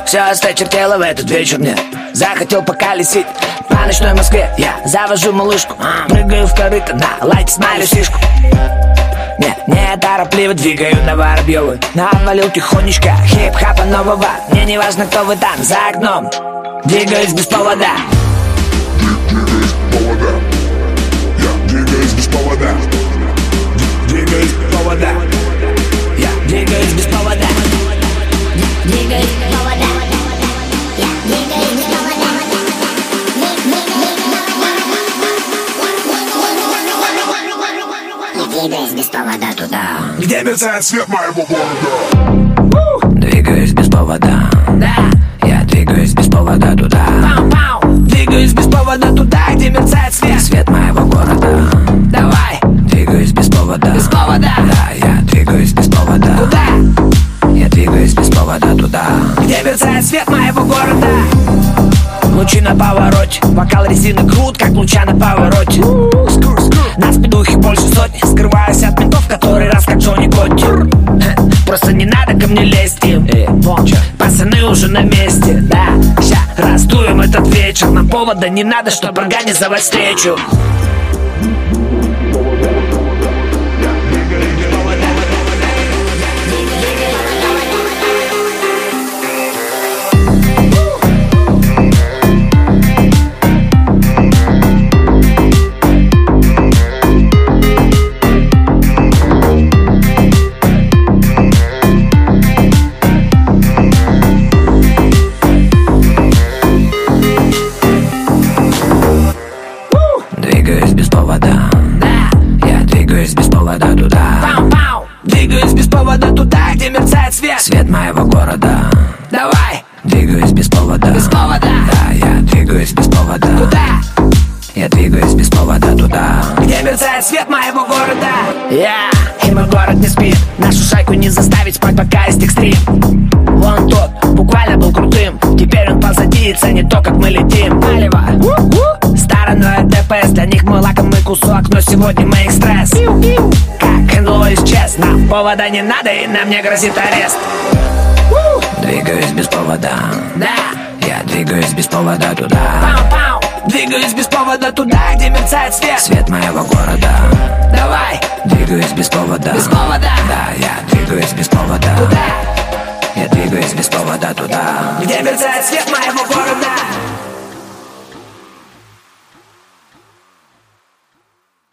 Все осточертело в этот вечер мне. Захотел поколесить по ночной Москве. Я завожу малышку, прыгаю в корыто, на лайте смайлю сишку. Не торопливо двигаю на Воробьевой. Навалил тихонечко хип-хапа нового. Мне не важно, кто вы там за окном. Двигаюсь без повода. Двигаюсь без повода. Двигаюсь без повода. Я двигаюсь без повода. Двигаюсь без повода. Я двигаюсь без повода. Я двигаюсь без повода туда, Где мерцает свет моего города. Двигаюсь без повода. Да. Я двигаюсь без повода туда. Двигаюсь без повода туда, где мерцает свет. Свет моего города. Давай. Двигаюсь без повода. Без повода. Да, я двигаюсь без повода. Туда. Я двигаюсь без повода туда, где мерцает свет моего города. Лучи на повороте, бокал резины крут, как луча на повороте. На спидухе больше сотни, скрываюсь от ментов, который раз как Джонни Котти. Просто не надо ко мне лезть им. Пацаны уже на месте, да. Ща раздуем этот вечер. Нам повода не надо, чтоб организовать встречу. Двигаюсь без повода. Да. Я двигаюсь без повода туда. Двигаюсь без повода туда, где мерцает свет. Свет моего города. Давай. Двигаюсь без повода. Без повода. Да, я двигаюсь без повода. Туда. Я двигаюсь без повода туда, где мерцает свет моего города. И мой город не спит. Нашу шайку не заставить спать, пока есть экстрим. Вон тот буквально был крутым. Теперь он позади и ценит то, как мы летим. Палево. Старое ДПС, для них мы лакомый кусок, но сегодня мы экспресс. Как НЛО исчез, нам повода не надо и нам не грозит арест. Двигаюсь без повода. Да. Я двигаюсь без повода туда. Двигаюсь без повода туда, где мерцает свет. Свет моего города. Давай. Двигаюсь без повода. Без повода. Да, я двигаюсь без повода. Туда. Я двигаюсь без повода туда, где мерцает свет моего города.